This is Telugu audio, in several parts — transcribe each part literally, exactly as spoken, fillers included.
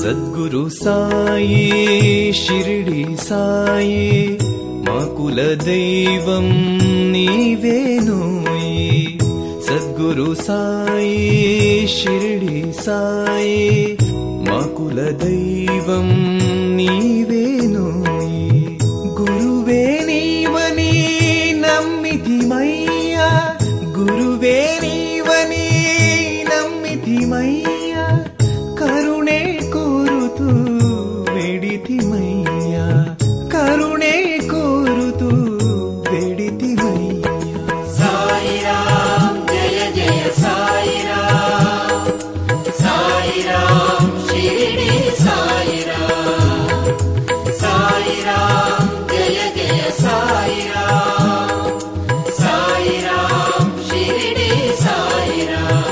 సద్గురు సాయి షిరిడి సాయి మా కుల దైవం నీవేనోయి. సద్గురు సాయి షిరిడి సాయి మా కుల దైవం నీవేనోయి. గురువే నీవని నమ్మితిమయ్యా, గురువే నీవని నమ్మితిమయ్యా, కరుణే కోరుతూ వెడితిమయ్యా, కరుణే కోరుతూ వెడితిమయ్యా. సాయిరాం జయ జయ సాయిరాం, సాయిరాం షిరిడి సాయిరాం, సాయిరాం జయ జయ సాయిరాం, సాయిరాం షిరిడి సాయిరాం.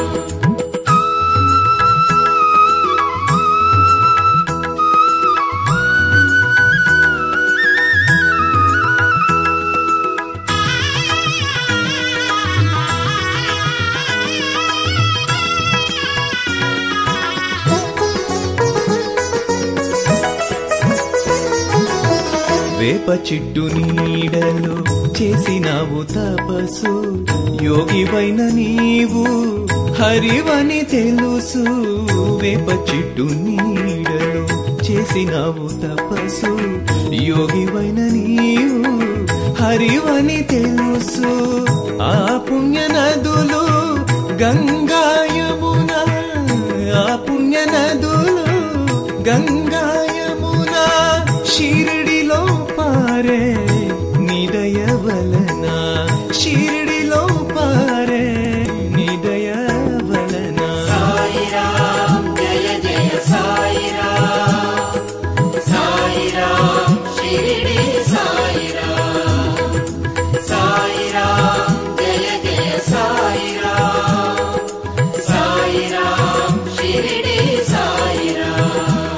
వేప చెట్టు నీడలో చేసినావు తపస్సు, యోగివైన నీవు హరివని తెలుసు. వేప చెట్టు నీడలో చేసినావు తపస్సు, యోగివైన నీవు హరివని తెలుసు. ఆ పుణ్య నదులు గంగా యమున, ఆ పుణ్య నదులు గంగా యమున షిరిడిలో పారే నిదయ వలన, షిరిడిలో పారే నిదయ వలన. సాయిరాం జయ జయ సాయిరాం, సాయిరాం షిరిడి సాయిరాం, సాయిరాం జయ జయ సాయిరాం, సాయిరాం షిరిడి సాయిరాం.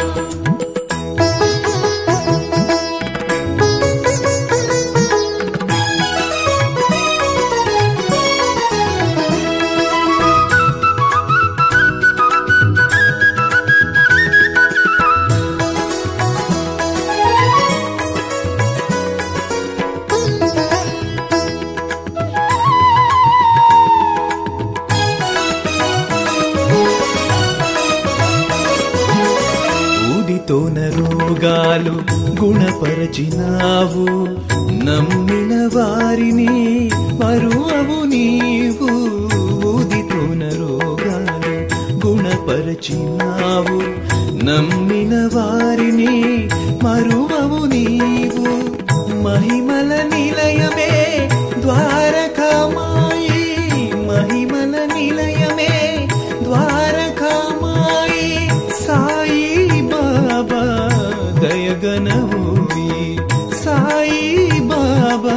ఊదితోన రోగాలు గుణపరచినావు, నమ్మిన వారిని మరువవు నీవు. ఊదితోన రోగాలు గుణపరచినావు, నమ్మిన వారిని మరువవు నీవు. మహిమల నిలయమే ద్వారకామాయి, మహిమల నిలయమే ద్వారకామాయి. సాయి బాబా దయగనవోయి, సాయి బాబా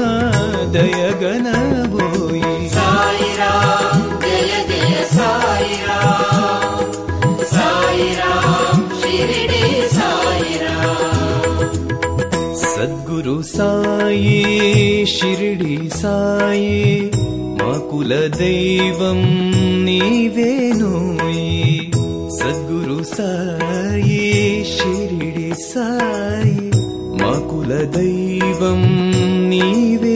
దయగనవోయి. సాయిరాం జయ జయ సాయిరాం, సాయిరాం షిరిడి సాయిరాం. సద్గురు సాయి షిరిడి సాయి మా కుల దైవం నీవేనోయి. సద్గురు సాయి షిరిడి సాయి మా కుల దైవం నీవే.